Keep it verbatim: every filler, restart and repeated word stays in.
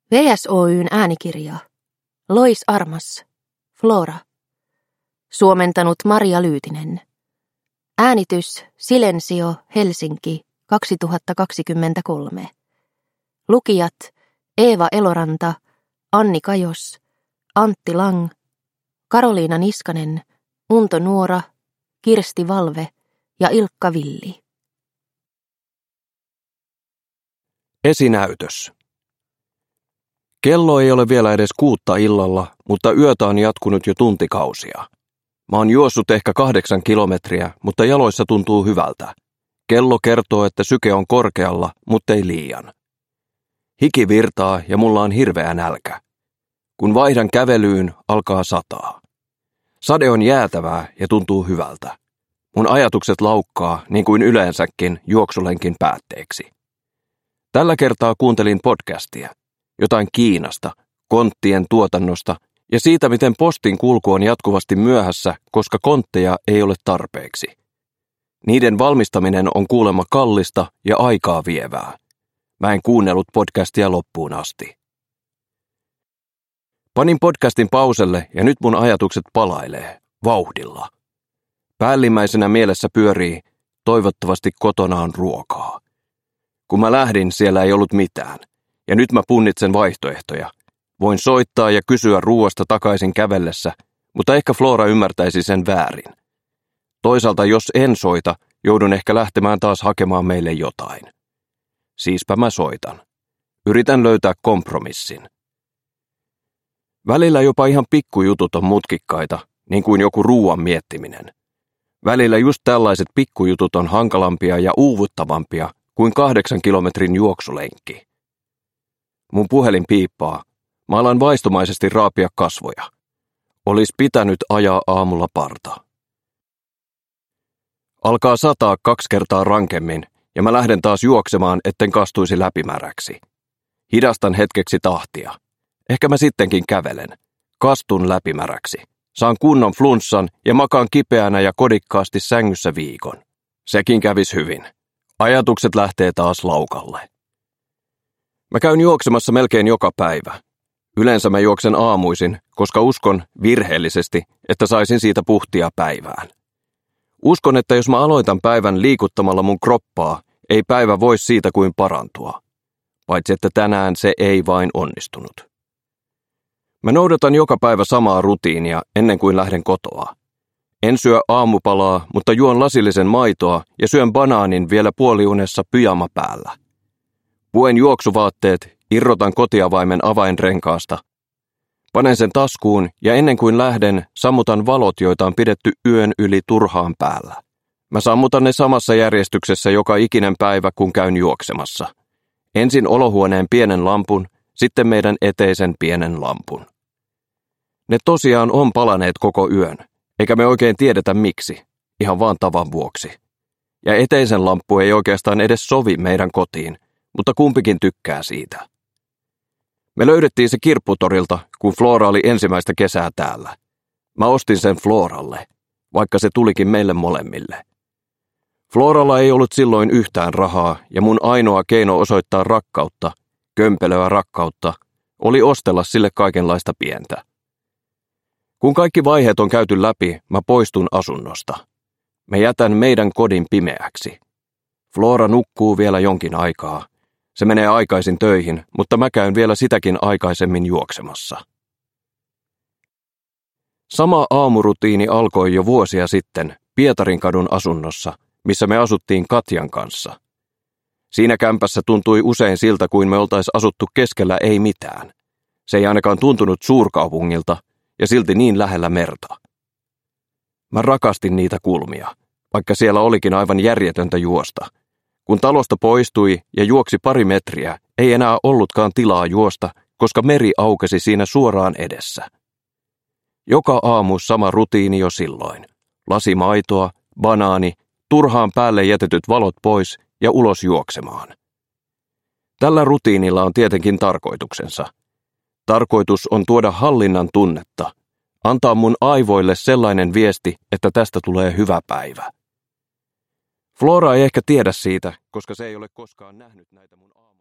V S Oy:n äänikirja. Lois Armas. Flora. Suomentanut Maria Lyytinen. Äänitys Silensio, Helsinki, kaksituhattakaksikymmentäkolme. Lukijat Eeva Eloranta, Anni Kajos, Antti Lang, Karoliina Niskanen, Unto Nuora, Kirsti Valve ja Ilkka Villi. Esinäytös. Kello ei ole vielä edes kuutta illalla, mutta yötä on jatkunut jo tuntikausia. Mä oon juossut ehkä kahdeksan kilometriä, mutta jaloissa tuntuu hyvältä. Kello kertoo, että syke on korkealla, mutta ei liian. Hiki virtaa ja mulla on hirveä nälkä. Kun vaihdan kävelyyn, alkaa sataa. Sade on jäätävää ja tuntuu hyvältä. Mun ajatukset laukkaa, niin kuin yleensäkin, juoksulenkin päätteeksi. Tällä kertaa kuuntelin podcastia. Jotain Kiinasta, konttien tuotannosta ja siitä, miten postin kulku on jatkuvasti myöhässä, koska kontteja ei ole tarpeeksi. Niiden valmistaminen on kuulemma kallista ja aikaa vievää. Mä en kuunnellut podcastia loppuun asti. Panin podcastin pauselle ja nyt mun ajatukset palailee, vauhdilla. Päällimmäisenä mielessä pyörii, toivottavasti kotona on ruokaa. Kun mä lähdin, siellä ei ollut mitään. Ja nyt mä punnitsen vaihtoehtoja. Voin soittaa ja kysyä ruoasta takaisin kävellessä, mutta ehkä Flora ymmärtäisi sen väärin. Toisaalta jos en soita, joudun ehkä lähtemään taas hakemaan meille jotain. Siispä mä soitan. Yritän löytää kompromissin. Välillä jopa ihan pikkujutut on mutkikkaita, niin kuin joku ruoan miettiminen. Välillä just tällaiset pikkujutut on hankalampia ja uuvuttavampia kuin kahdeksan kilometrin juoksulenkki. Mun puhelin piippaa. Mä alan vaistomaisesti raapia kasvoja. Olis pitänyt ajaa aamulla parta. Alkaa sataa kaksi kertaa rankemmin, ja mä lähden taas juoksemaan, etten kastuisi läpimäräksi. Hidastan hetkeksi tahtia. Ehkä mä sittenkin kävelen. Kastun läpimäräksi. Saan kunnon flunssan ja makaan kipeänä ja kodikkaasti sängyssä viikon. Sekin kävis hyvin. Ajatukset lähtee taas laukalle. Mä käyn juoksemassa melkein joka päivä. Yleensä mä juoksen aamuisin, koska uskon virheellisesti, että saisin siitä puhtia päivään. Uskon, että jos mä aloitan päivän liikuttamalla mun kroppaa, ei päivä voi siitä kuin parantua. Paitsi että tänään se ei vain onnistunut. Mä noudatan joka päivä samaa rutiinia ennen kuin lähden kotoa. En syö aamupalaa, mutta juon lasillisen maitoa ja syön banaanin vielä puoliunessa pyjama päällä. Puen juoksuvaatteet, irrotan kotiavaimen avainrenkaasta. Panen sen taskuun ja ennen kuin lähden, sammutan valot, joita on pidetty yön yli turhaan päällä. Mä sammutan ne samassa järjestyksessä joka ikinen päivä, kun käyn juoksemassa. Ensin olohuoneen pienen lampun, sitten meidän eteisen pienen lampun. Ne tosiaan on palaneet koko yön, eikä me oikein tiedetä miksi, ihan vaan tavan vuoksi. Ja eteisen lamppu ei oikeastaan edes sovi meidän kotiin, mutta kumpikin tykkää siitä. Me löydettiin se kirpputorilta, kun Flora oli ensimmäistä kesää täällä. Mä ostin sen Floralle, vaikka se tulikin meille molemmille. Floralla ei ollut silloin yhtään rahaa, ja mun ainoa keino osoittaa rakkautta, kömpelöä rakkautta, oli ostella sille kaikenlaista pientä. Kun kaikki vaiheet on käyty läpi, mä poistun asunnosta. Mä jätän meidän kodin pimeäksi. Flora nukkuu vielä jonkin aikaa. Se menee aikaisin töihin, mutta mä käyn vielä sitäkin aikaisemmin juoksemassa. Sama aamurutiini alkoi jo vuosia sitten Pietarinkadun asunnossa, missä me asuttiin Katjan kanssa. Siinä kämpässä tuntui usein siltä, kuin me oltais asuttu keskellä ei mitään. Se ei ainakaan tuntunut suurkaupungilta ja silti niin lähellä merta. Mä rakastin niitä kulmia, vaikka siellä olikin aivan järjetöntä juosta. Kun talosta poistui ja juoksi pari metriä, ei enää ollutkaan tilaa juosta, koska meri aukesi siinä suoraan edessä. Joka aamu sama rutiini jo silloin. Lasi maitoa, banaani, turhaan päälle jätetyt valot pois ja ulos juoksemaan. Tällä rutiinilla on tietenkin tarkoituksensa. Tarkoitus on tuoda hallinnan tunnetta, antaa mun aivoille sellainen viesti, että tästä tulee hyvä päivä. Flora ei ehkä tiedä siitä, koska se ei ole koskaan nähnyt näitä mun aamu.